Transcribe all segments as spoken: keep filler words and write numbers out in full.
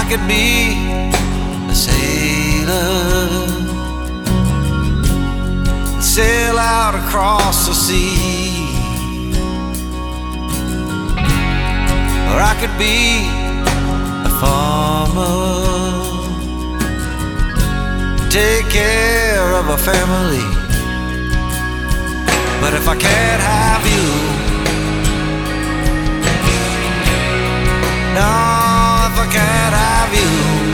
could be a sailor, sail out across the sea, or I could be a farmer, take care of a family. But if I can't have you, no, if I can't have you,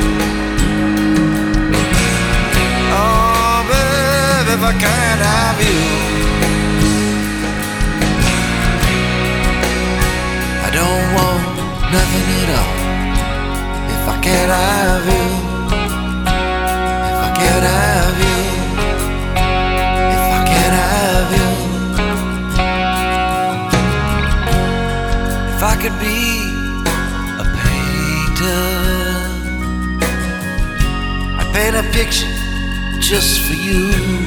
oh babe, if I can't have you, I don't want nothing at all. If I can't have you, if I can't have you, if I can't have you, if I could be a painter, I'd paint a picture just for you.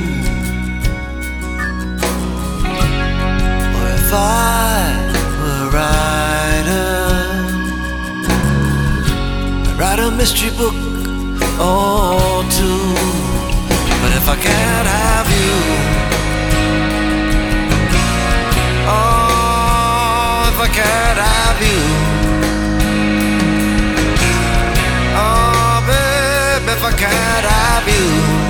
Or if I were a writer, I'd write a mystery book or two. But if I can't have you, oh, if I can't have you, oh babe, if I can't have you,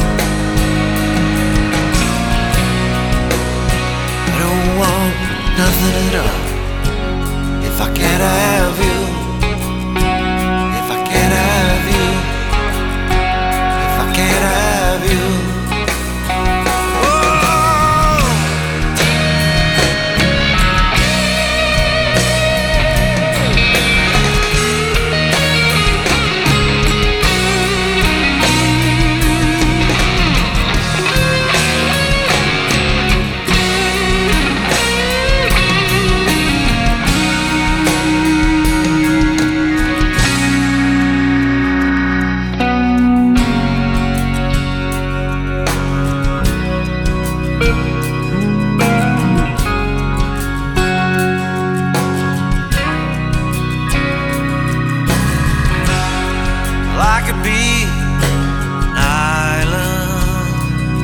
I don't want nothing at all. If I can't have you, if I can't have you, if I can't have you, I could be an island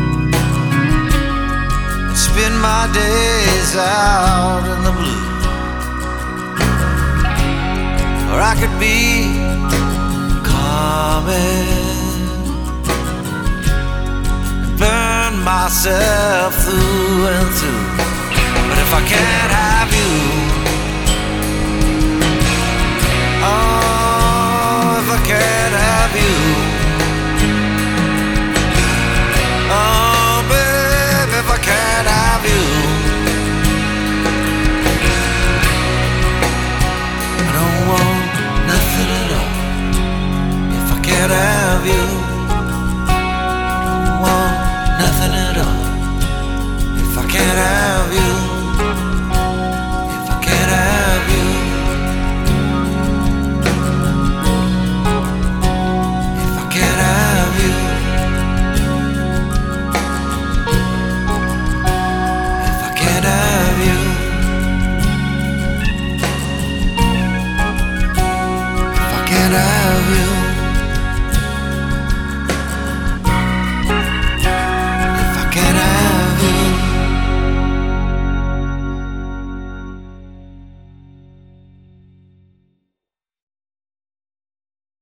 and spend my days out in the blue, or I could be comet and burn myself through and through. But if I can't have you, oh, if I can't have you, oh babe, if I can't have you, I don't want nothing at all. If I can't have you, I don't want nothing at all. If I can't have you,